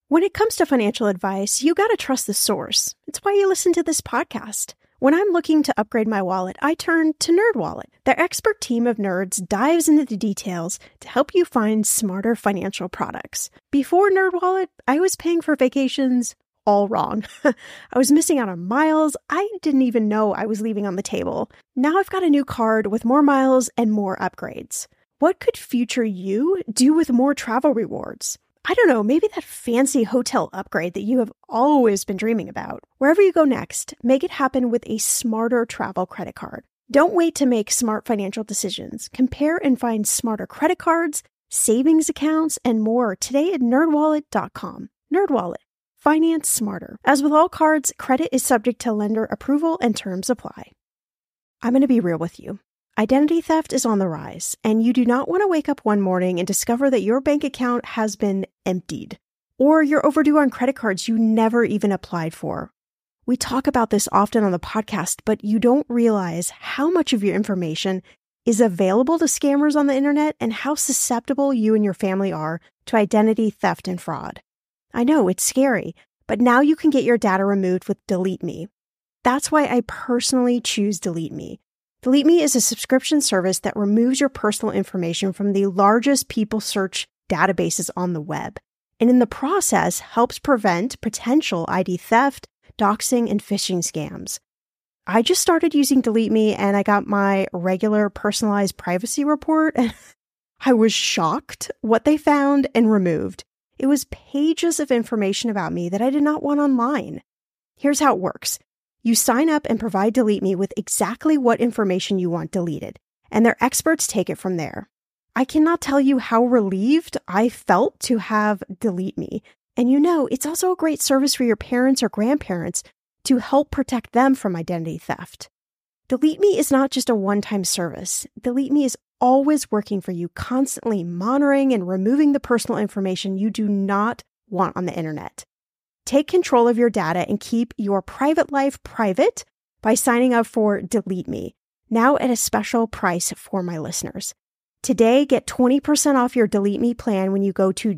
When it comes to financial advice, you gotta trust the source. It's why you listen to this podcast. When I'm looking to upgrade my wallet, I turn to NerdWallet. Their expert team of nerds dives into the details to help you find smarter financial products. Before NerdWallet, I was paying for vacations all wrong. I was missing out on miles I didn't even know I was leaving on the table. Now I've got a new card with more miles and more upgrades. What could future you do with more travel rewards? I don't know, maybe that fancy hotel upgrade that you have always been dreaming about. Wherever you go next, make it happen with a smarter travel credit card. Don't wait to make smart financial decisions. Compare and find smarter credit cards, savings accounts, and more today at nerdwallet.com. NerdWallet. Finance smarter. As with all cards, credit is subject to lender approval and terms apply. I'm going to be real with you. Identity theft is on the rise, and you do not want to wake up one morning and discover that your bank account has been emptied, or you're overdue on credit cards you never even applied for. We talk about this often on the podcast, but you don't realize how much of your information is available to scammers on the internet and how susceptible you and your family are to identity theft and fraud. I know, it's scary, but now you can get your data removed with Delete Me. That's why I personally choose Delete Me. Delete Me is a subscription service that removes your personal information from the largest people search databases on the web, and in the process helps prevent potential ID theft, doxing, and phishing scams. I just started using Delete Me and I got my regular personalized privacy report and I was shocked what they found and removed. It was pages of information about me that I did not want online. Here's how it works. You sign up and provide Delete Me with exactly what information you want deleted, and their experts take it from there. I cannot tell you how relieved I felt to have Delete Me. And you know, it's also a great service for your parents or grandparents to help protect them from identity theft. Delete Me is not just a one-time service. Delete Me is always working for you, constantly monitoring and removing the personal information you do not want on the internet. Take control of your data and keep your private life private by signing up for Delete Me, now at a special price for my listeners. Today, get 20% off your Delete Me plan when you go to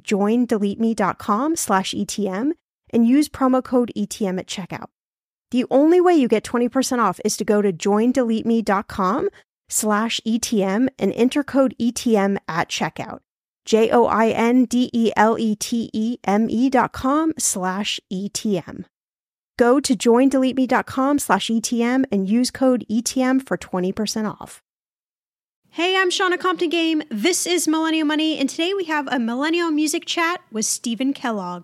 joindeleteme.com/ETM and use promo code ETM at checkout. The only way you get 20% off is to go to joindeleteme.com/ETM and enter code ETM at checkout. joindeleteme.com/ETM. Go to joindeleteme.com/ETM and use code ETM for 20% off. Hey, I'm Shauna Compton Game. This is Millennial Money, and today we have a Millennial Music Chat with Stephen Kellogg.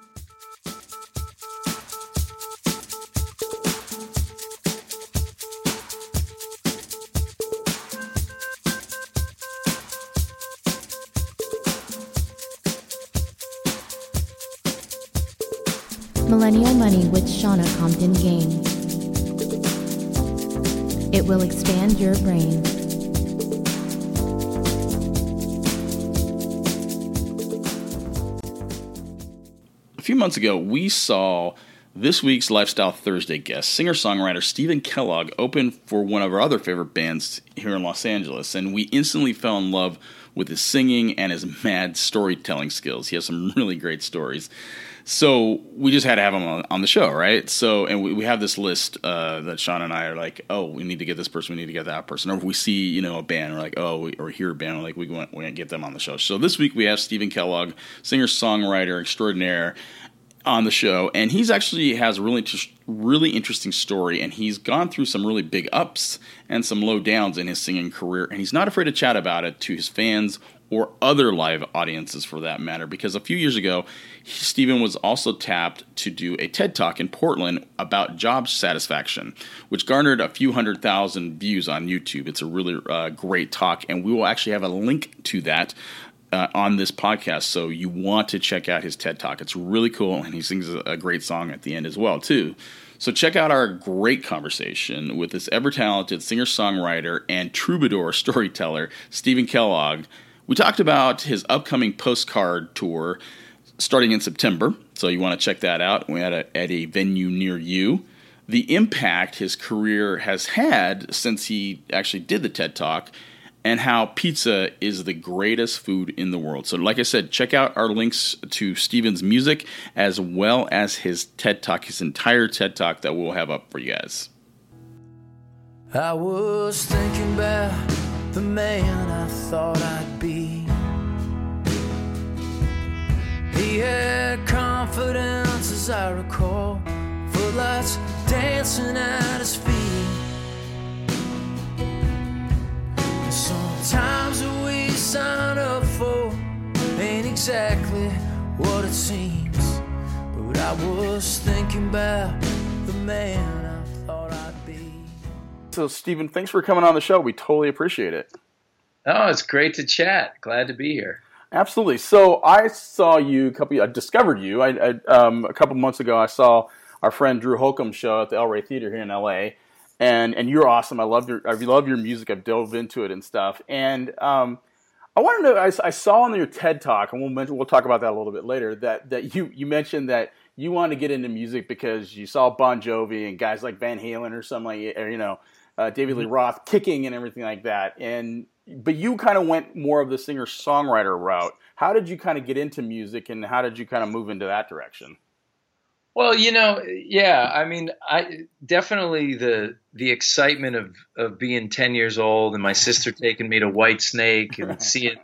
Millennial Money with Shauna Compton Game. It will expand your brain. A few months ago, we saw this week's Lifestyle Thursday guest, singer-songwriter Stephen Kellogg, open for one of our other favorite bands here in Los Angeles, and we instantly fell in love with his singing and his mad storytelling skills. He has some really great stories. So we just had to have him on the show, right? So, and we have this list that Sean and I are like, oh, we need to get this person, we need to get that person. Or if we see, a band, we're like, or hear a band, we're like, we're going to get them on the show. So this week we have Stephen Kellogg, singer-songwriter extraordinaire, on the show, and he's actually has a really interesting story, and he's gone through some really big ups and some low downs in his singing career, and he's not afraid to chat about it to his fans or other live audiences for that matter, because a few years ago, Stephen was also tapped to do a TED Talk in Portland about job satisfaction, which garnered a few 100,000 views on YouTube. It's a really great talk, and we will actually have a link to that on this podcast, so you want to check out his TED Talk. It's really cool, and he sings a great song at the end as well, too. So check out our great conversation with this ever-talented singer-songwriter and troubadour storyteller, Stephen Kellogg. We talked about his upcoming postcard tour starting in September, so you want to check that out. We had at a venue near you. The impact his career has had since he actually did the TED Talk, and how pizza is the greatest food in the world. So like I said, check out our links to Steven's music as well as his TED Talk, his entire TED Talk that we'll have up for you guys. I was thinking about the man I thought I'd be. He had confidence, as I recall, footlights dancing at his feet. And sometimes what we sign up for ain't exactly what it seems. But I was thinking about the man I thought I'd be. So, Steven, thanks for coming on the show. We totally appreciate it. Oh, it's great to chat. Glad to be here. Absolutely. So I saw you I discovered you. A couple months ago. I saw our friend Drew Holcomb's show at the El Rey Theater here in LA, and you're awesome. I love your music. I've dove into it and stuff. And I want to know. I saw on your TED Talk, and we'll talk about that a little bit later. That you mentioned that you wanted to get into music because you saw Bon Jovi and guys like Van Halen or something like, or David Lee Roth kicking and everything like that. But you kind of went more of the singer-songwriter route. How did you kind of get into music, and how did you kind of move into that direction? Well, yeah, I mean, I definitely the excitement of being 10 years old and my sister taking me to White Snake and seeing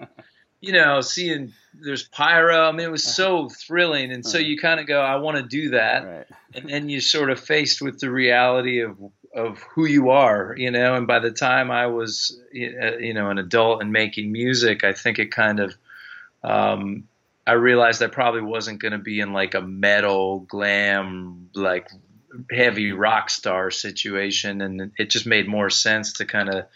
there's pyro. I mean, it was so thrilling. And so you kind of go, I want to do that. Right. And then you're sort of faced with the reality of who you are, and by the time I was, an adult and making music, I think it kind of, I realized I probably wasn't going to be in like a metal glam, like heavy rock star situation. And it just made more sense to kind of,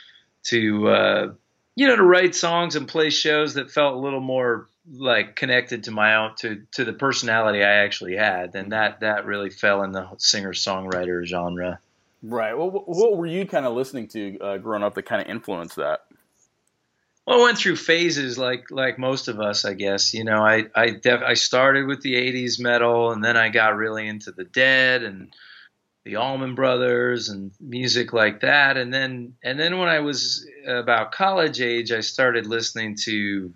to write songs and play shows that felt a little more like connected to my own, to the personality I actually had. And that really fell in the singer-songwriter genre. Right. Well, what were you kind of listening to growing up that kind of influenced that? Well, I went through phases like most of us, I guess. I started with the 80s metal, and then I got really into the Dead and the Allman Brothers and music like that. And then when I was about college age, I started listening to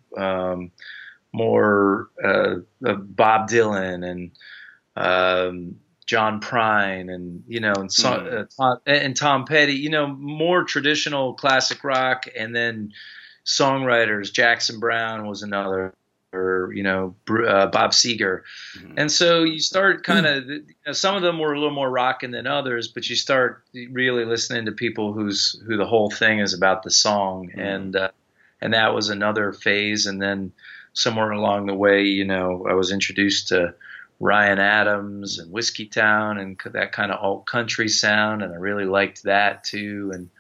more Bob Dylan and John Prine and Tom Petty, more traditional classic rock, and then songwriters. Jackson Browne was another, or Bob Seger. Mm-hmm. And so you start kind of, some of them were a little more rocking than others, but you start really listening to people who the whole thing is about the song. Mm-hmm. And that was another phase. And then somewhere along the way, I was introduced to Ryan Adams and Whiskey Town and that kind of alt country sound, and I really liked that too. And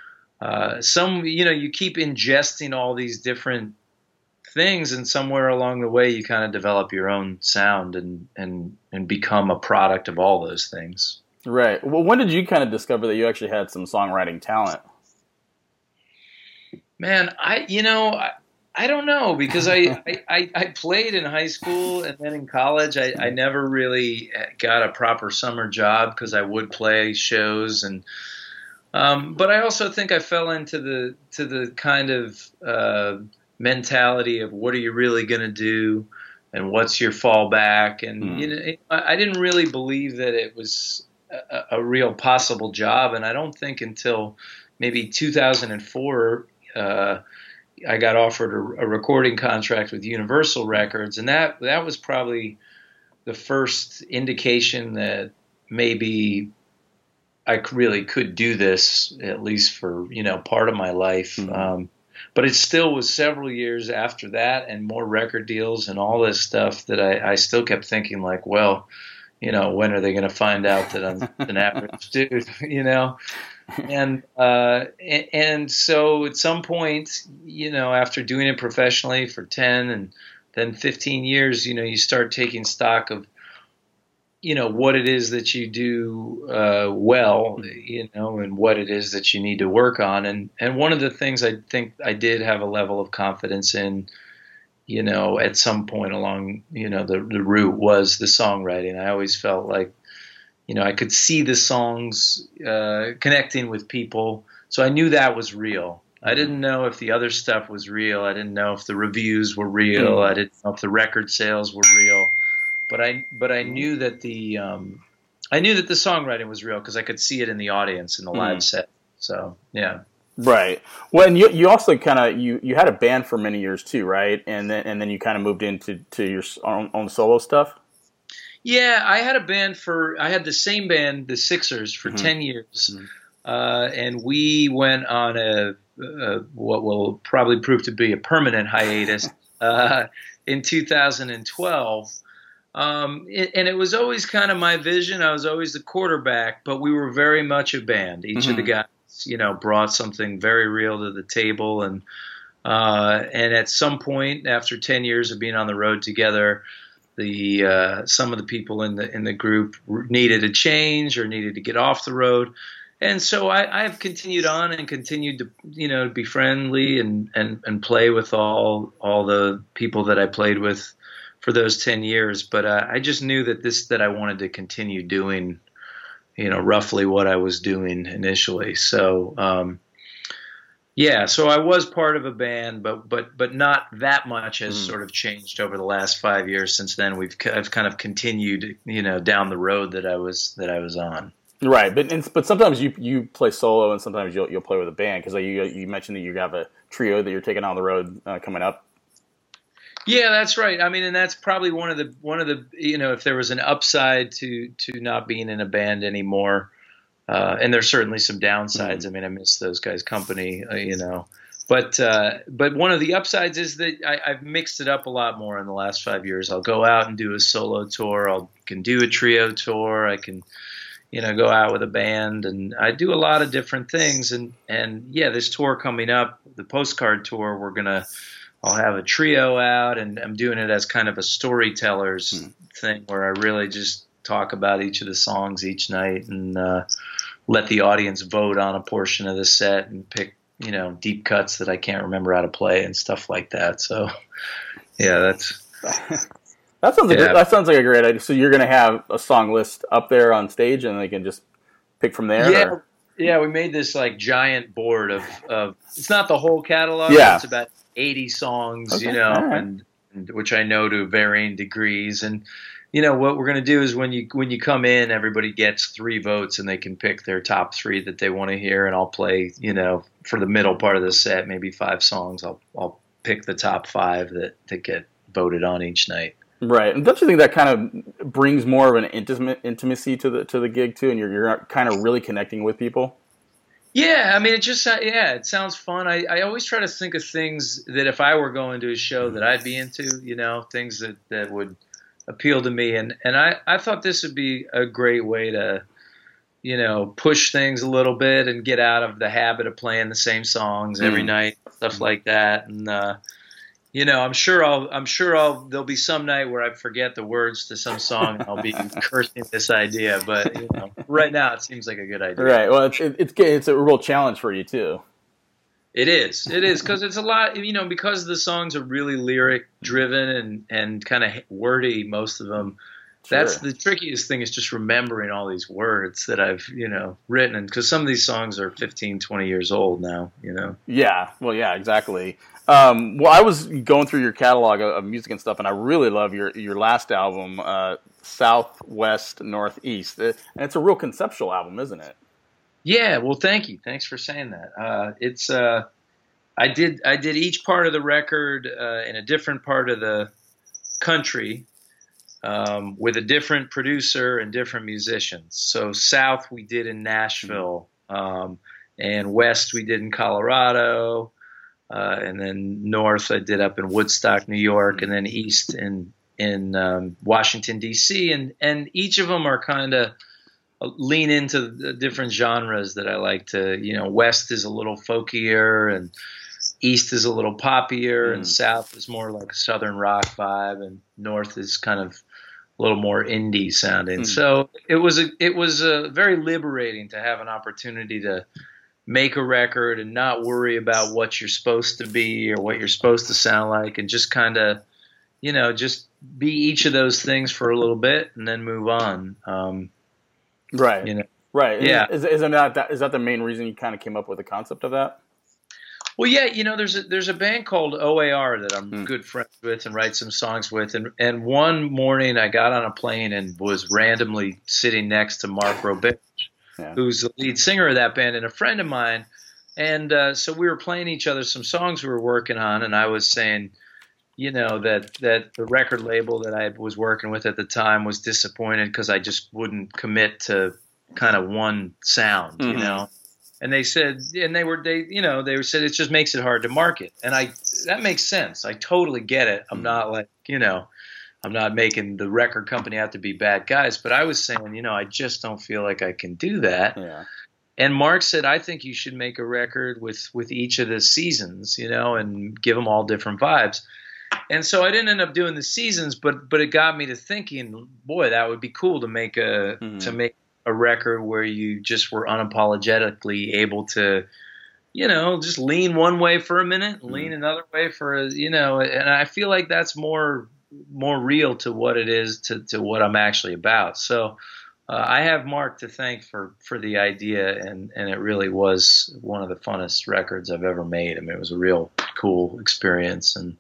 you keep ingesting all these different things, and somewhere along the way you kind of develop your own sound and become a product of all those things. Right. Well, when did you kind of discover that you actually had some songwriting talent? Man, I don't know, because I played in high school, and then in college I never really got a proper summer job because I would play shows, and but I also think I fell into the kind of mentality of what are you really going to do and what's your fallback, and I didn't really believe that it was a real possible job, and I don't think until maybe 2004 I got offered a recording contract with Universal Records, and that was probably the first indication that maybe I really could do this, at least for part of my life. Mm-hmm. But it still was several years after that, and more record deals and all this stuff, that I still kept thinking like, well, when are they going to find out that I'm an average dude, And so at some point, after doing it professionally for 10 and then 15 years, you start taking stock of, what it is that you do well, and what it is that you need to work on. And one of the things I think I did have a level of confidence in, at some point along, the route was the songwriting. I always felt like, I could see the songs connecting with people, so I knew that was real. I didn't know if the other stuff was real. I didn't know if the reviews were real. I didn't know if the record sales were real. But I knew that the songwriting was real because I could see it in the audience in the live set. So yeah. Right. Well, and you also kind of you had a band for many years too, right? And then you kind of moved into your own solo stuff. Yeah, I had the same band, the Sixers, for 10 years, and we went on what will probably prove to be a permanent hiatus in 2012. And it was always kind of my vision. I was always the quarterback, but we were very much a band. Each of the guys, brought something very real to the table, and at some point after 10 years of being on the road together, some of the people in the group needed a change or needed to get off the road. And so I have continued on and continued to, be friendly and play with all the people that I played with for those 10 years. But I just knew that I wanted to continue doing, roughly what I was doing initially. So, so I was part of a band, but not that much has sort of changed over the last 5 years. Since then, I've kind of continued, down the road that I was on. Right, but sometimes you play solo, and sometimes you'll play with a band, because you mentioned that you have a trio that you're taking on the road coming up. Yeah, that's right. I mean, and that's probably one of the if there was an upside to not being in a band anymore, and there's certainly some downsides. I mean, I miss those guys' company, But one of the upsides is that I've mixed it up a lot more in the last 5 years. I'll go out and do a solo tour. I can do a trio tour. I can go out with a band, and I do a lot of different things. And this tour coming up, the Postcard Tour, I'll have a trio out, and I'm doing it as kind of a storyteller's thing, where I really just talk about each of the songs each night, and let the audience vote on a portion of the set and pick, deep cuts that I can't remember how to play and stuff like that. So yeah, that's... That sounds like a great idea. So you're going to have a song list up there on stage, and they can just pick from there? Yeah, or? Yeah. We made this giant board of it's not the whole catalog. Yeah. It's about 80 songs, okay. Right. and which I know to varying degrees. And what we're going to do is when you come in, everybody gets 3 votes, and they can pick their top 3 that they want to hear. And I'll play, for the middle part of the set, maybe 5 songs. I'll pick the top 5 that get voted on each night. Right, and don't you think that kind of brings more of an intimacy to the gig too, and you're kind of really connecting with people? Yeah, I mean, it sounds fun. I always try to think of things that if I were going to a show that I'd be into, things that would appeal to me, and I thought this would be a great way to, push things a little bit and get out of the habit of playing the same songs every night, stuff like that, and. I'm sure there'll be some night where I forget the words to some song and I'll be cursing this idea, but right now it seems like a good idea. Right. Well, it's a real challenge for you too. It is because it's a lot, because the songs are really lyric driven and kind of wordy, most of them. Sure. That's the trickiest thing, is just remembering all these words that I've, written. Because some of these songs are 15, 20 years old now, Yeah. Well, yeah, exactly. Well, I was going through your catalog of music and stuff, and I really love your last album, Southwest Northeast. And it's a real conceptual album, isn't it? Yeah. Well, thank you. Thanks for saying that. It's I did each part of the record in a different part of the country. With a different producer and different musicians. So South we did in Nashville, and West we did in Colorado, and then North I did up in Woodstock, New York, and then East in Washington, D.C. And each of them are kind of lean into the different genres that I like to. West is a little folkier, and East is a little poppier, and South is more like a Southern rock vibe, and North is kind of a little more indie sounding. So it was very liberating to have an opportunity to make a record and not worry about what you're supposed to be or what you're supposed to sound like, and just kind of, just be each of those things for a little bit and then move on. Right. Right. Yeah. Is that the main reason you kind of came up with the concept of that? Well, yeah, there's a band called OAR that I'm good friends with and write some songs with. And one morning I got on a plane and was randomly sitting next to Mark Robich, who's the lead singer of that band and a friend of mine. And so we were playing each other some songs we were working on, and I was saying, that the record label that I was working with at the time was disappointed because I just wouldn't commit to kind of one sound, And they said, they said it just makes it hard to market, and that makes sense. I totally get it. I'm not like, I'm not making the record company out to be bad guys, but I was saying, I just don't feel like I can do that. Yeah. And Mark said, I think you should make a record with each of the seasons, and give them all different vibes. And so I didn't end up doing the seasons, but it got me to thinking, boy, that would be cool to make a record where you just were unapologetically able to, just lean one way for a minute, lean another way and I feel like that's more real to what it is to what I'm actually about. So I have Mark to thank for the idea, and it really was one of the funnest records I've ever made. I mean, it was a real cool experience, and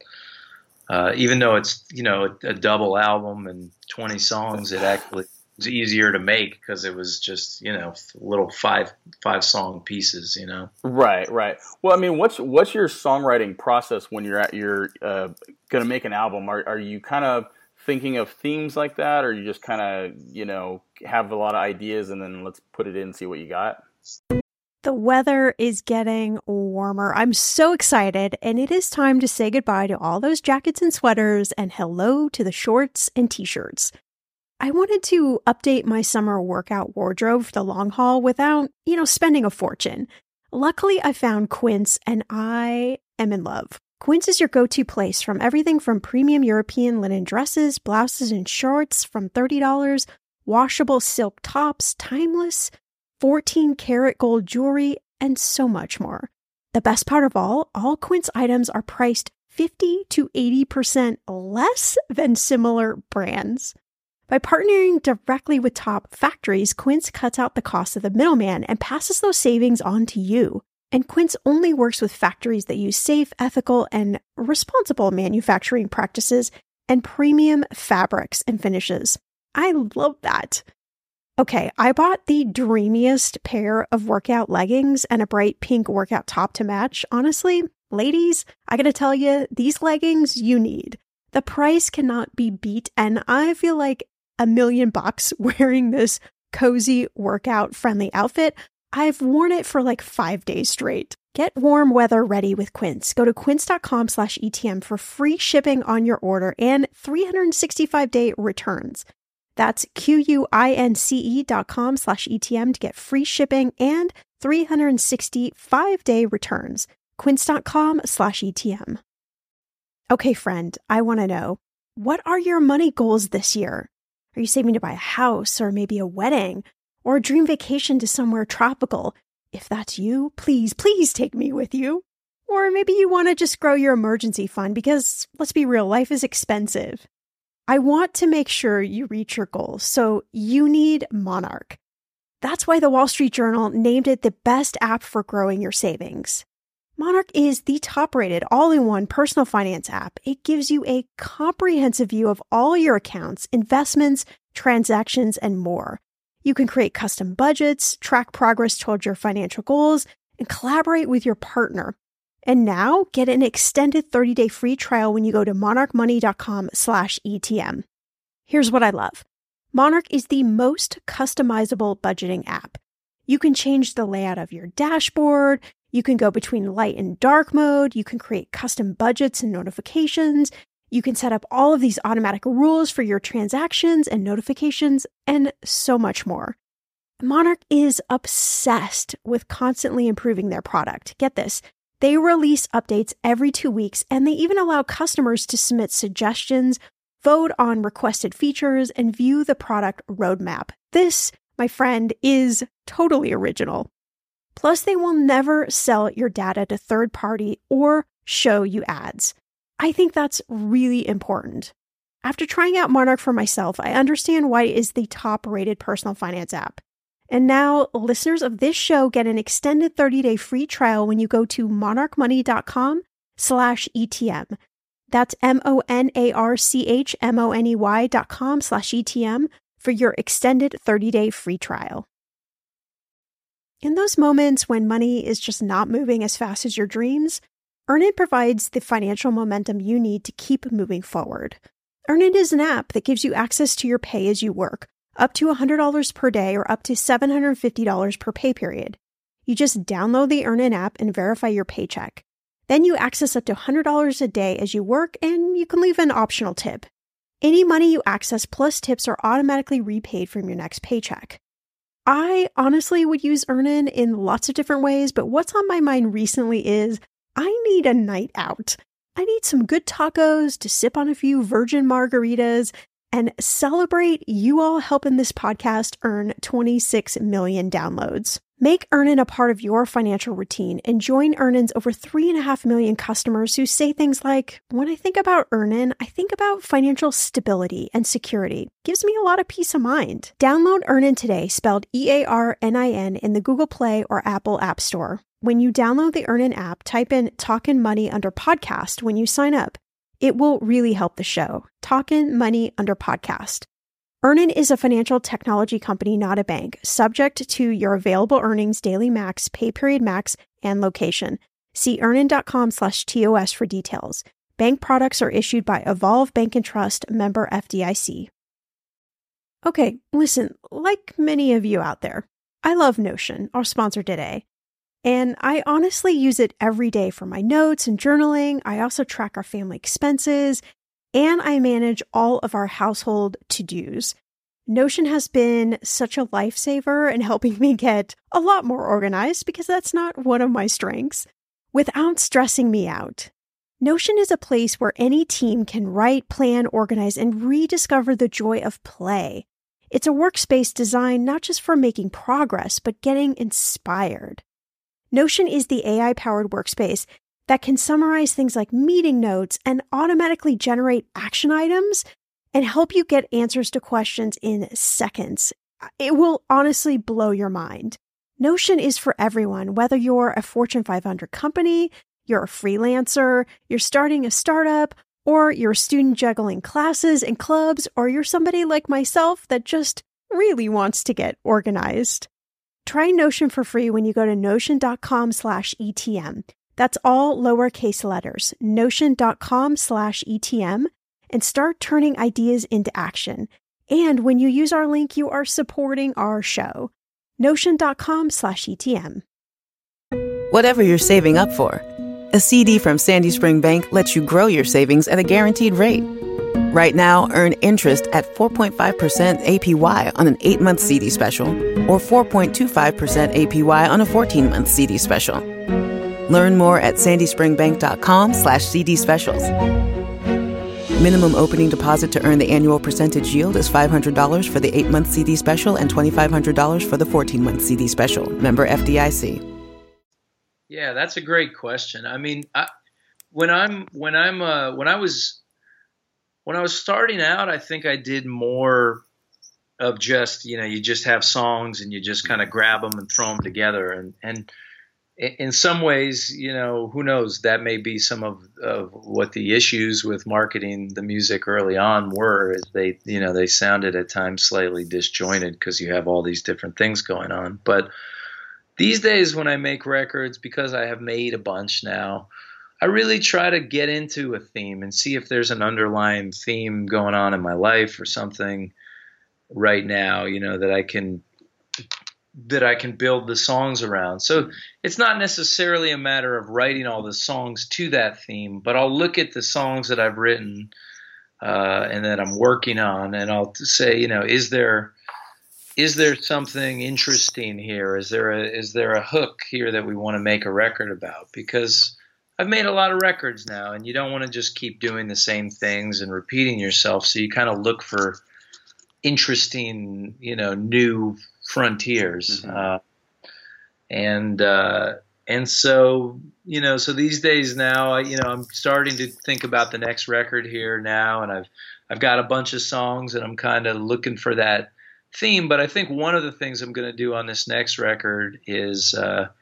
even though it's a double album and 20 songs, it actually was easier to make because it was just little five song pieces. Right. Well, I mean, what's your songwriting process when you're gonna make an album? Are you kind of thinking of themes like that, or you just kind of have a lot of ideas and then let's put it in and see what you got? The weather is getting warmer. I'm so excited, and it is time to say goodbye to all those jackets and sweaters and hello to the shorts and t-shirts. I wanted to update my summer workout wardrobe for the long haul without, spending a fortune. Luckily, I found Quince, and I am in love. Quince is your go-to place from everything from premium European linen dresses, blouses, and shorts from $30, washable silk tops, timeless 14-karat gold jewelry, and so much more. The best part of all Quince items are priced 50 to 80% less than similar brands. By partnering directly with top factories, Quince cuts out the cost of the middleman and passes those savings on to you. And Quince only works with factories that use safe, ethical, and responsible manufacturing practices and premium fabrics and finishes. I love that. Okay, I bought the dreamiest pair of workout leggings and a bright pink workout top to match. Honestly, ladies, I gotta tell you, these leggings you need. The price cannot be beat, and I feel like $1 million wearing this cozy workout-friendly outfit. I've worn it for like 5 days straight. Get warm weather ready with Quince. Go to quince.com/ETM for free shipping on your order and 365-day returns. That's QUINCE.com/ETM to get free shipping and 365-day returns. Quince.com/ETM. Okay, friend, I want to know, what are your money goals this year? Are you saving to buy a house or maybe a wedding or a dream vacation to somewhere tropical? If that's you, please take me with you. Or maybe you want to just grow your emergency fund because, let's be real, life is expensive. I want to make sure you reach your goals, so you need Monarch. That's why the Wall Street Journal named it the best app for growing your savings. Monarch is the top-rated all-in-one personal finance app. It gives you a comprehensive view of all your accounts, investments, transactions, and more. You can create custom budgets, track progress toward your financial goals, and collaborate with your partner. And now, get an extended 30-day free trial when you go to monarchmoney.com/ETM. Here's what I love. Monarch is the most customizable budgeting app. You can change the layout of your dashboard. You can go between light and dark mode. You can create custom budgets and notifications. You can set up all of these automatic rules for your transactions and notifications, and so much more. Monarch is obsessed with constantly improving their product. Get this. They release updates every 2 weeks, and they even allow customers to submit suggestions, vote on requested features, and view the product roadmap. This, my friend, is totally original. Plus, they will never sell your data to third party or show you ads. I think that's really important. After trying out Monarch for myself, I understand why it is the top-rated personal finance app. And now listeners of this show get an extended 30-day free trial when you go to monarchmoney.com/ETM. That's monarchmoney.com/ETM for your extended 30-day free trial. In those moments when money is just not moving as fast as your dreams, Earnin provides the financial momentum you need to keep moving forward. Earnin is an app that gives you access to your pay as you work, up to $100 per day or up to $750 per pay period. You just download the Earnin app and verify your paycheck. Then you access up to $100 a day as you work, and you can leave an optional tip. Any money you access plus tips are automatically repaid from your next paycheck. I honestly would use Earnin in lots of different ways, but what's on my mind recently is I need a night out. I need some good tacos to sip on a few virgin margaritas and celebrate you all helping this podcast earn 26 million downloads. Make Earnin a part of your financial routine and join Earnin's over 3.5 million customers who say things like, when I think about Earnin, I think about financial stability and security. Gives me a lot of peace of mind. Download Earnin today, spelled EARNIN, in the Google Play or Apple App Store. When you download the Earnin app, type in Talkin' Money under podcast when you sign up. It will really help the show. Talkin' Money under podcast. Earnin is a financial technology company, not a bank, subject to your available earnings, daily max, pay period max, and location. See earnin.com/TOS for details. Bank products are issued by Evolve Bank and Trust, member FDIC. Okay, listen, like many of you out there, I love Notion, our sponsor today. And I honestly use it every day for my notes and journaling. I also track our family expenses, and I manage all of our household to-dos. Notion has been such a lifesaver in helping me get a lot more organized because that's not one of my strengths, without stressing me out. Notion is a place where any team can write, plan, organize, and rediscover the joy of play. It's a workspace designed not just for making progress, but getting inspired. Notion is the AI-powered workspace that can summarize things like meeting notes and automatically generate action items and help you get answers to questions in seconds. It will honestly blow your mind. Notion is for everyone, whether you're a Fortune 500 company, you're a freelancer, you're starting a startup, or you're a student juggling classes and clubs, or you're somebody like myself that just really wants to get organized. Try Notion for free when you go to notion.com/ETM. That's all lowercase letters, notion.com/ETM, and start turning ideas into action. And when you use our link, you are supporting our show. Notion.com/ETM. Whatever you're saving up for, a CD from Sandy Spring Bank lets you grow your savings at a guaranteed rate. Right now, earn interest at 4.5% APY on an 8-month CD special or 4.25% APY on a 14-month CD special. Learn more at sandyspringbank.com/CD specials. Minimum opening deposit to earn the annual percentage yield is $500 for the 8-month CD special and $2,500 for the 14-month CD special. Member FDIC. Yeah, that's a great question. I mean, when I was starting out, I think I did more of just, you just have songs and you just kind of grab them and throw them together. And in some ways, who knows, that may be some of what the issues with marketing the music early on were, is they sounded at times slightly disjointed because you have all these different things going on. But these days when I make records, because I have made a bunch now, I really try to get into a theme and see if there's an underlying theme going on in my life or something right now, that I can build the songs around. So it's not necessarily a matter of writing all the songs to that theme, but I'll look at the songs that I've written and that I'm working on, and I'll say, is there something interesting here? Is there a hook here that we want to make a record about? Because I've made a lot of records now, and you don't want to just keep doing the same things and repeating yourself. So you kind of look for interesting, new frontiers. Mm-hmm. And so, so these days now, I'm starting to think about the next record here now, and I've got a bunch of songs, and I'm kind of looking for that theme. But I think one of the things I'm going to do on this next record is,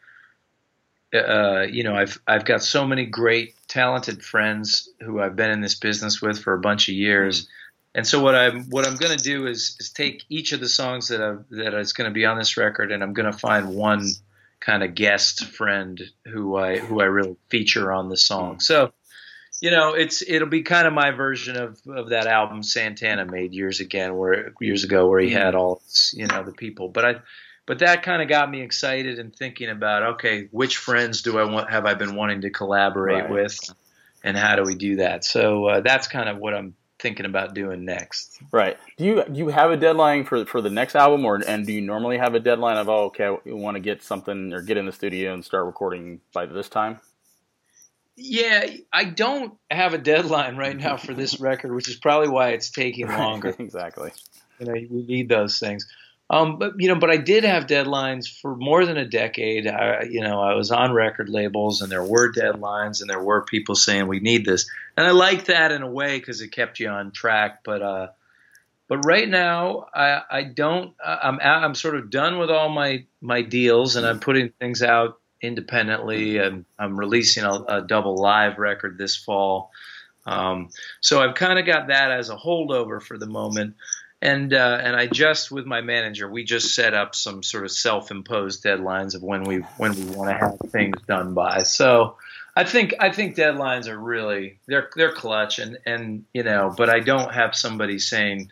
I've got so many great, talented friends who I've been in this business with for a bunch of years. And so what I'm going to do is take each of the songs that is going to be on this record, and I'm going to find one kind of guest friend who I really feature on the song. So, it'll be kind of my version of that album Santana made years ago, where he had all, the people. But that kind of got me excited and thinking about, okay, which friends have I been wanting to collaborate with, and how do we do that? So that's kind of what I'm thinking about doing next. Right. Do you have a deadline for the next album, and do you normally have a deadline of, we want to get something or get in the studio and start recording by this time? Yeah, I don't have a deadline right now for this record, which is probably why it's taking longer. Exactly. We need those things. But I did have deadlines for more than a decade. I was on record labels, and there were deadlines, and there were people saying we need this, and I like that in a way because it kept you on track. But right now, I don't. I'm sort of done with all my deals, and I'm putting things out independently, and I'm releasing a double live record this fall. So I've kind of got that as a holdover for the moment. And I with my manager, we just set up some sort of self-imposed deadlines of when we want to have things done by. So I think deadlines are really they're clutch, and but I don't have somebody saying,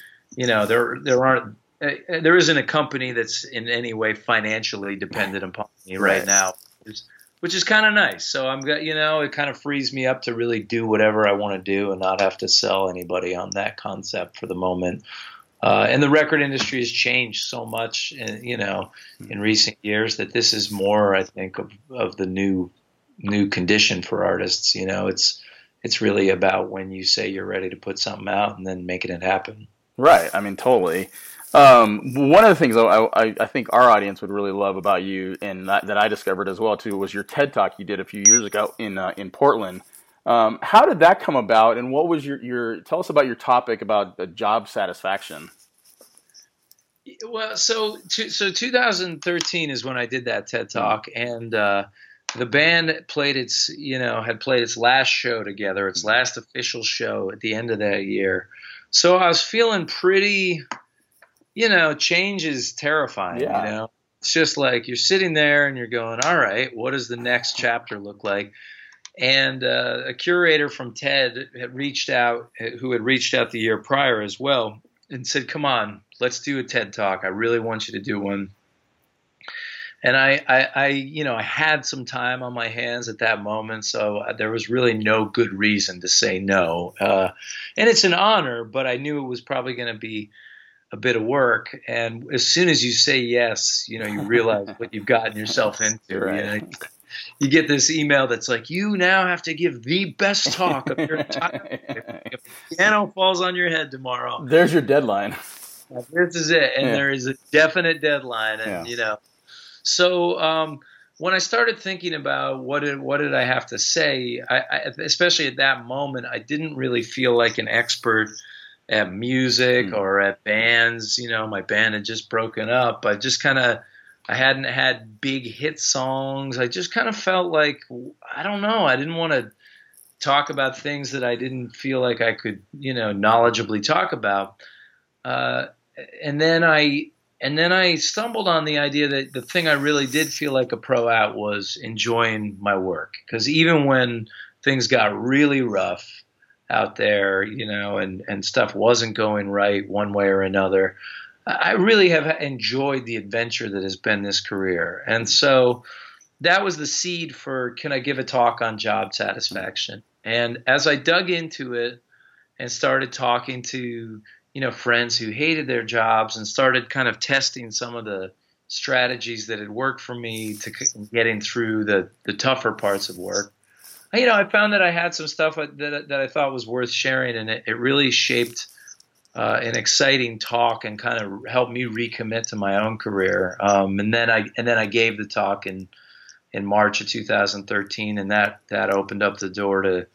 there isn't a company that's in any way financially dependent upon me right now, which is kind of nice. So it kind of frees me up to really do whatever I want to do and not have to sell anybody on that concept for the moment. And the record industry has changed so much, in recent years that this is more, I think, of the new condition for artists. It's really about when you say you're ready to put something out and then making it happen. Right. I mean, totally. One of the things I think our audience would really love about you, and that I discovered as well too, was your TED Talk you did a few years ago in Portland. How did that come about, and what was your tell us about your topic about the job satisfaction? Well, so 2013 is when I did that TED Talk, and the band had played its last show together, its last official show at the end of that year. So I was feeling pretty, change is terrifying, It's just like you're sitting there and you're going, all right, what does the next chapter look like? And a curator from TED who had reached out the year prior as well, and said, come on, let's do a TED Talk. I really want you to do one. And I had some time on my hands at that moment, so there was really no good reason to say no. And it's an honor, but I knew it was probably going to be a bit of work. And as soon as you say yes, you realize what you've gotten yourself into. Right. You get this email that's like, you now have to give the best talk of your entire life. If the piano falls on your head tomorrow, there's your deadline. This is it. And there is a definite deadline. And, so when I started thinking about what did I have to say, I especially at that moment, I didn't really feel like an expert at music or at bands. My band had just broken up. I hadn't had big hit songs. I just kind of felt like, I don't know, I didn't want to talk about things that I didn't feel like I could, knowledgeably talk about. And then I stumbled on the idea that the thing I really did feel like a pro at was enjoying my work. Because even when things got really rough out there, and stuff wasn't going right one way or another, I really have enjoyed the adventure that has been this career. And so that was the seed for, can I give a talk on job satisfaction? And as I dug into it and started talking to, friends who hated their jobs and started kind of testing some of the strategies that had worked for me to getting through the tougher parts of work, I found that I had some stuff that I thought was worth sharing, and it really shaped an exciting talk and kind of helped me recommit to my own career. And then I gave the talk in March of 2013, and that opened up the door to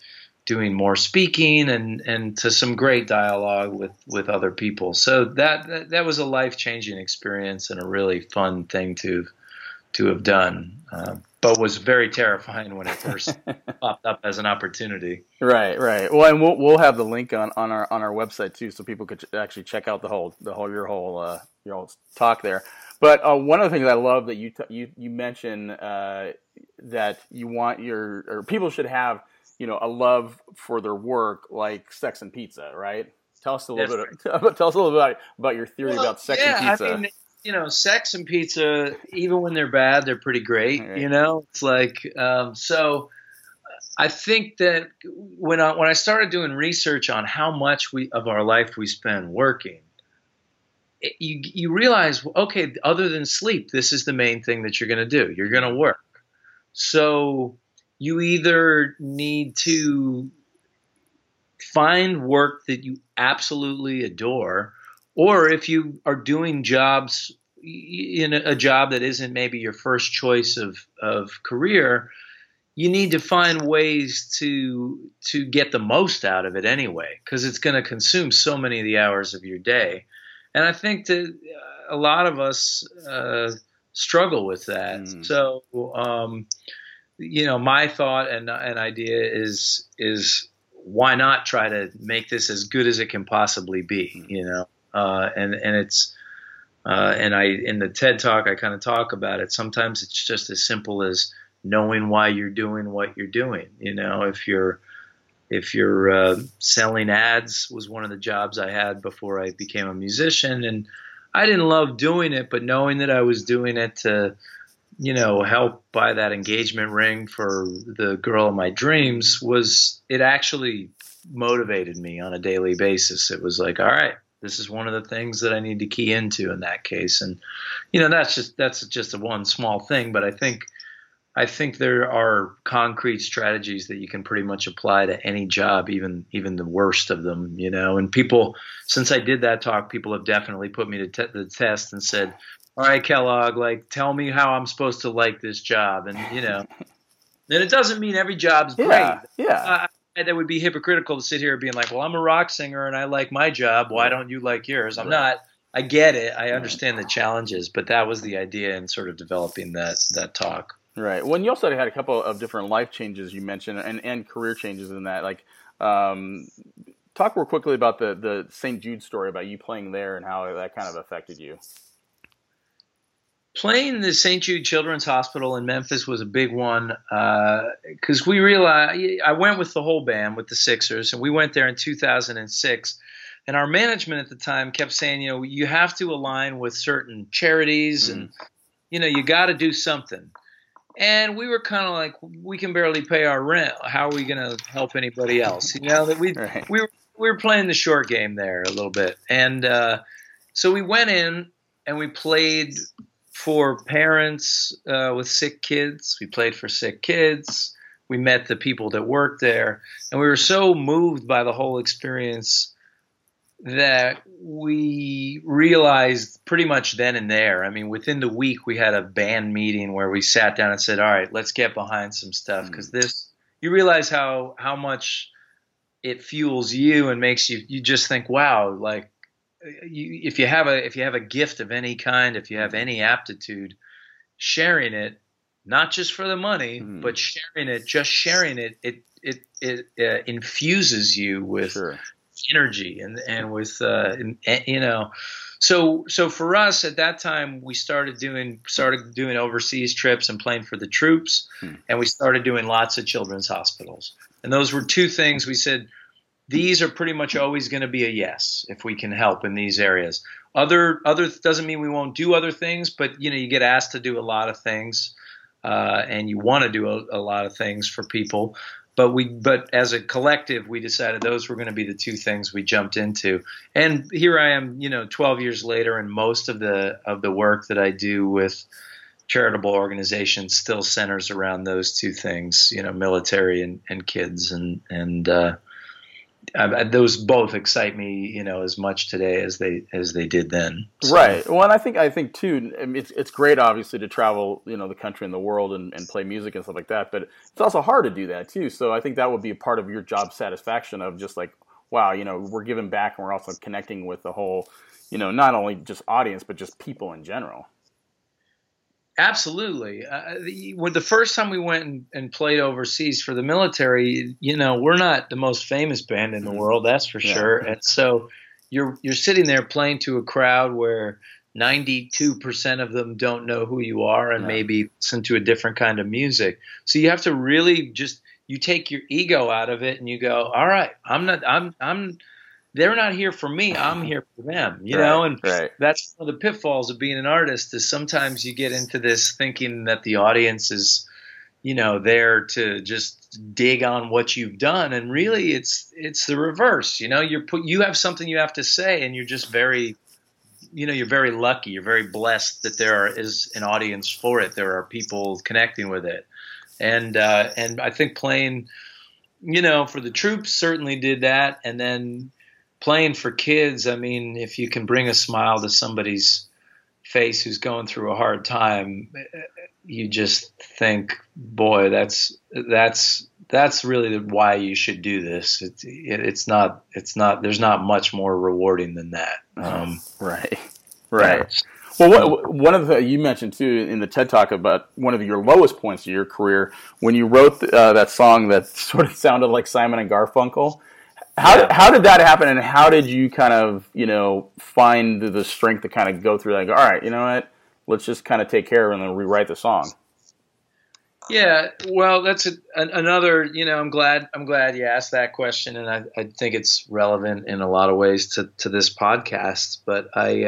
doing more speaking and to some great dialogue with other people. So that was a life-changing experience and a really fun thing to have done, but was very terrifying when it first popped up as an opportunity. Right. Well, and we'll have the link on our website too, so people could actually check out your whole talk there. But one of the things I love that you mentioned that you want or people should have, a love for their work like sex and pizza, right? Tell us a little bit about your theory about sex and pizza. I mean, sex and pizza, even when they're bad, they're pretty great. Right. It's like so. I think that when I started doing research on how much of our life we spend working, you realize, okay, other than sleep, this is the main thing that you're going to do. You're going to work. So you either need to find work that you absolutely adore, or if you are doing jobs in a job that isn't maybe your first choice of career, you need to find ways to get the most out of it anyway, because it's going to consume so many of the hours of your day. And I think that a lot of us struggle with that. So, my thought and idea is why not try to make this as good as it can possibly be, and it's and in the TED Talk, I kind of talk about it. Sometimes it's just as simple as knowing why you're doing what you're doing. If you're selling ads was one of the jobs I had before I became a musician, and I didn't love doing it, but knowing that I was doing it to, help buy that engagement ring for the girl of my dreams, it actually motivated me on a daily basis. It was like, all right, this is one of the things that I need to key into in that case. And, that's just one small thing, but I think there are concrete strategies that you can pretty much apply to any job, even the worst of them, and people, since I did that talk, people have definitely put me to the test and said, all right, Kellogg, tell me how I'm supposed to like this job. And, then it doesn't mean every job's great. Yeah. That would be hypocritical to sit here being like, well, I'm a rock singer and I like my job. Why don't you like yours? I'm not. I get it. I understand the challenges, but that was the idea in sort of developing that talk. Right. Well, you also had a couple of different life changes you mentioned and career changes in that. Talk more quickly about the St. Jude story about you playing there and how that kind of affected you. Playing the St. Jude Children's Hospital in Memphis was a big one because we realized I went with the whole band with the Sixers, and we went there in 2006. And our management at the time kept saying, you have to align with certain charities and, you got to do something. And we were kind of like, we can barely pay our rent. How are we going to help anybody else? That we were playing the short game there a little bit. And so we went in and we played for parents with sick kids. We played for sick kids. We met the people that worked there. And we were so moved by the whole experience that we realized pretty much then and there. I mean, within the week, we had a band meeting where we sat down and said, all right, let's get behind some stuff. Because you realize how much it fuels you and makes you just think, wow, if you have a gift of any kind, if you have any aptitude, sharing it, not just for the money, but sharing it, it infuses you with energy and with so for us at that time we started doing overseas trips and playing for the troops, and we started doing lots of children's hospitals, and those were two things we said, these are pretty much always going to be a yes if we can help in these areas. Other doesn't mean we won't do other things, but you get asked to do a lot of things and you want to do a lot of things for people. But as a collective, we decided those were going to be the two things we jumped into. And here I am, 12 years later, and most of the work that I do with charitable organizations still centers around those two things, military and kids. And those both excite me, as much today as they did then. So. Right. Well, and I think too, I mean, it's great, obviously, to travel, the country and the world and play music and stuff like that. But it's also hard to do that too. So I think that would be a part of your job satisfaction of just like, wow, we're giving back and we're also connecting with the whole, not only just audience but just people in general. Absolutely. When the first time we went and played overseas for the military, we're not the most famous band in the world, that's for sure. And so you're sitting there playing to a crowd where 92% of them don't know who you are and maybe listen to a different kind of music. So you have to really you take your ego out of it and you go, all right, they're not here for me. I'm here for them, know? And that's one of the pitfalls of being an artist is sometimes you get into this thinking that the audience is, there to just dig on what you've done. And really it's the reverse. You have something you have to say and you're just very, you're very lucky. You're very blessed that there is an audience for it. There are people connecting with it. And I think playing, for the troops certainly did that. And then playing for kids, I mean, if you can bring a smile to somebody's face who's going through a hard time, you just think, boy, that's really why you should do this. It's not. There's not much more rewarding than that. Right. Well, one of you mentioned too in the TED Talk about one of your lowest points of your career when you wrote that song that sort of sounded like Simon and Garfunkel. How did that happen, and how did you kind of, find the strength to kind of go through that and go, all right, you know what, let's just kind of take care of it and then rewrite the song? Yeah, well, that's another, I'm glad you asked that question, and I think it's relevant in a lot of ways to this podcast. But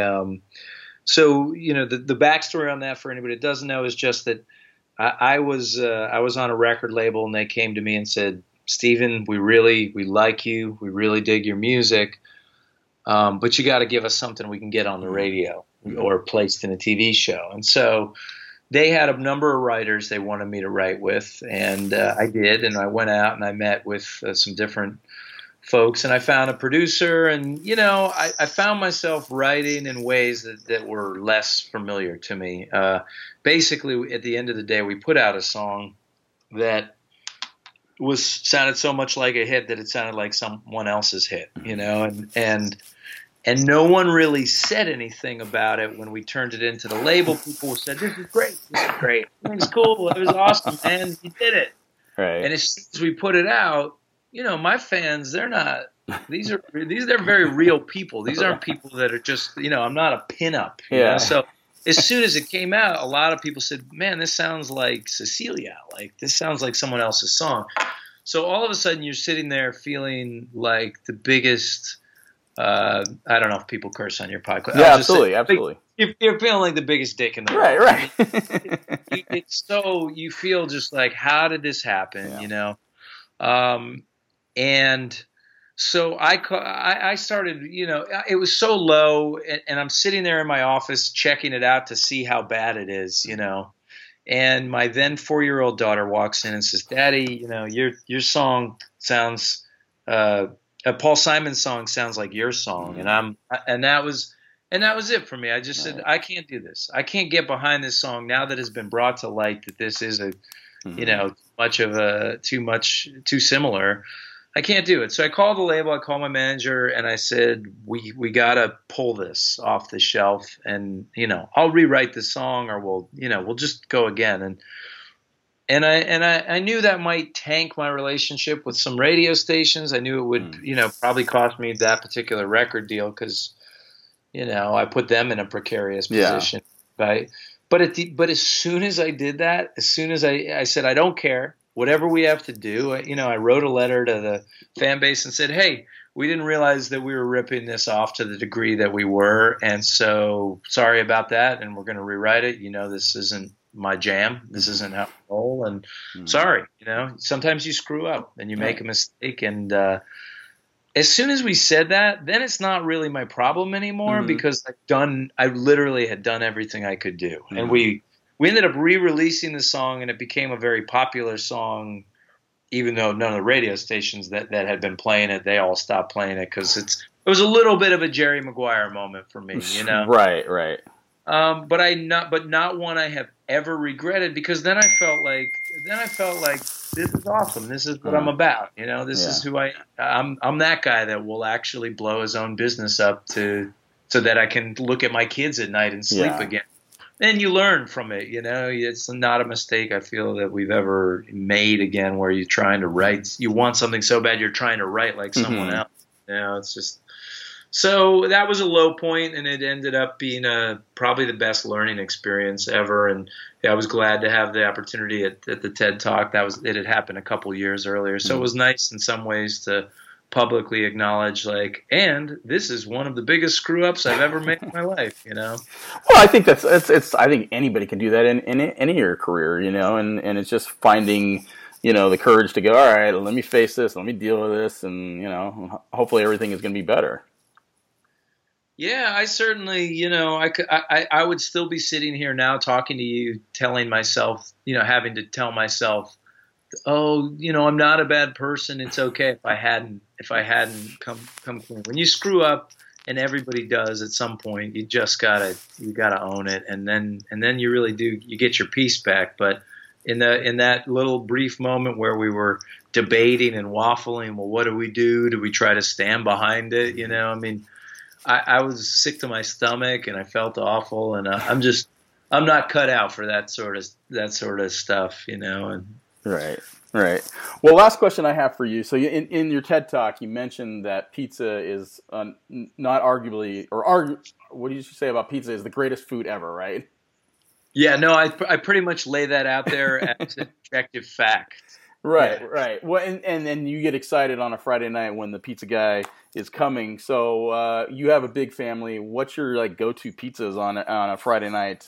so, the backstory on that for anybody that doesn't know is just that I was on a record label and they came to me and said, Steven, we like you. We really dig your music. But you got to give us something we can get on the radio or placed in a TV show. And so they had a number of writers they wanted me to write with. And I did. And I went out and I met with some different folks and I found a producer and, I found myself writing in ways that were less familiar to me. Basically, at the end of the day, we put out a song that sounded so much like a hit that it sounded like someone else's hit, and no one really said anything about it when we turned it into the label. People said, "This is great, it was cool, it was awesome, man, you did it." Right. And as soon as we put it out, my fans, they're very real people. These aren't people that are just, I'm not a pinup. So as soon as it came out, a lot of people said, man, this sounds like Cecilia. Like, this sounds like someone else's song. So all of a sudden you're sitting there feeling like the biggest I don't know if people curse on your podcast. Yeah, absolutely. You're feeling like the biggest dick in the world. Right. It's so you feel just like, how did this happen, And so I started, it was so low, and I'm sitting there in my office checking it out to see how bad it is, And my then 4-year-old daughter walks in and says, "Daddy, your song sounds, a Paul Simon song sounds like your song." Mm-hmm. And that was it for me. I just said, I can't do this. I can't get behind this song now that it's been brought to light that this is too similar. I can't do it. So I called the label, I called my manager, and I said, we got to pull this off the shelf, and, I'll rewrite the song, or we'll just go again. And I knew that might tank my relationship with some radio stations. I knew it would, probably cost me that particular record deal because, I put them in a precarious position. Yeah. Right? But as soon as I did that, as soon as I said, I don't care. Whatever we have to do, I wrote a letter to the fan base and said, hey, we didn't realize that we were ripping this off to the degree that we were. And so sorry about that. And we're going to rewrite it. This isn't my jam. This isn't how I roll. And sorry, sometimes you screw up and you make a mistake. And as soon as we said that, then it's not really my problem anymore because I literally had done everything I could do. And we ended up re-releasing the song, and it became a very popular song even though none of the radio stations that had been playing it, they all stopped playing it because it was a little bit of a Jerry Maguire moment for me, you know. Right. But not one I have ever regretted, because then I felt like this is awesome. This is what I'm about. You know, this is who I'm that guy that will actually blow his own business up so that I can look at my kids at night and sleep again. And you learn from it. You know, it's not a mistake I feel that we've ever made again, where you're trying to write. You want something so bad you're trying to write like someone else. You know, it's just. So that was a low point, and it ended up being probably the best learning experience ever. And I was glad to have the opportunity at the TED Talk. It had happened a couple years earlier, so it was nice in some ways to publicly acknowledge, like, and this is one of the biggest screw ups I've ever made in my life. You know. Well, I think it's. I think anybody can do that in any of your career, you know, and it's just finding, you know, the courage to go, all right, let me face this, let me deal with this, and, you know, hopefully everything is going to be better. Yeah, I certainly, you know, I would still be sitting here now talking to you, telling myself, you know, having to tell myself, oh, you know, I'm not a bad person. It's okay if I hadn't come clean. When you screw up, and everybody does at some point, you gotta own it, and then you really do, you get your peace back. But in that little brief moment where we were debating and waffling, well, what do we do? Do we try to stand behind it? You know, I mean. I was sick to my stomach, and I felt awful, and I'm not cut out for that sort of stuff, you know. And right. Well, last question I have for you. So in your TED Talk, you mentioned that pizza is not arguably, what did you say about pizza is the greatest food ever, right? Yeah, no, I pretty much lay that out there as an objective fact. Right. Well, and then you get excited on a Friday night when the pizza guy is coming. So you have a big family. What's your like go-to pizzas on a Friday night?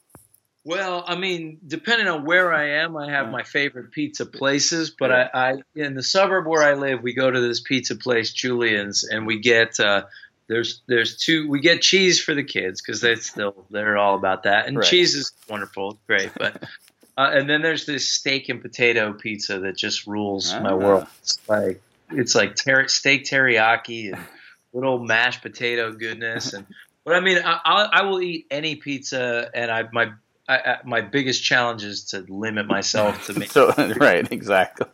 Well, I mean, depending on where I am, I have my favorite pizza places. But I in the suburb where I live, we go to this pizza place, Julian's, and we get there's two. We get cheese for the kids because they're all about that, and cheese is wonderful, it's great, but. And then there's this steak and potato pizza that just rules my world. It's like steak teriyaki and little mashed potato goodness. But I mean, I will eat any pizza, and my biggest challenge is to limit myself to make. Right, exactly.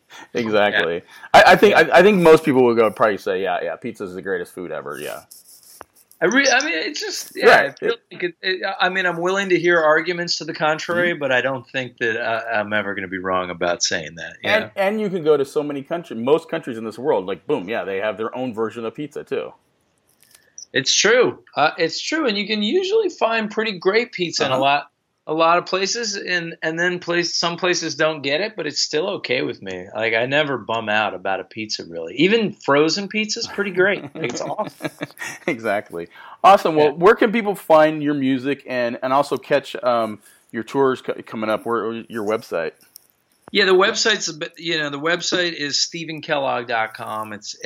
Yeah. I think most people would probably say, yeah, pizza is the greatest food ever. Yeah. I mean, it's just, I feel like I mean, I'm willing to hear arguments to the contrary, but I don't think that I'm ever going to be wrong about saying that. And you can go to so many countries, most countries in this world, like, boom, they have their own version of pizza, too. It's true. And you can usually find pretty great pizza in a lot of places, and then some places don't get it, but it's still okay with me. Like, I never bum out about a pizza, really. Even frozen pizza is pretty great. Like, it's awesome. Exactly. Awesome. Well, where can people find your music and also catch your tours coming up? Where your website? Yeah, the website is StephenKellogg.com. It's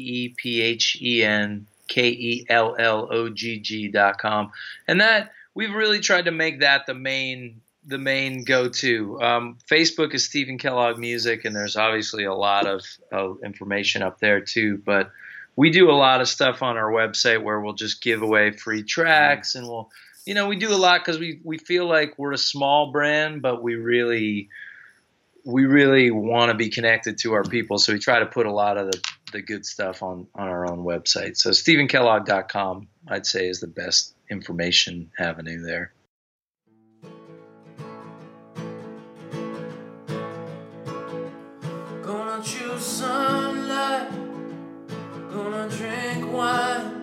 StephenKellogg.com, and that. We've really tried to make that the main go-to. Facebook is Stephen Kellogg Music, and there's obviously a lot of information up there too. But we do a lot of stuff on our website where we'll just give away free tracks, and we do a lot because we feel like we're a small brand, but we really want to be connected to our people. So we try to put a lot of the good stuff on our own website. So StephenKellogg.com, I'd say, is the best information avenue there. Gonna choose sunlight, gonna drink wine.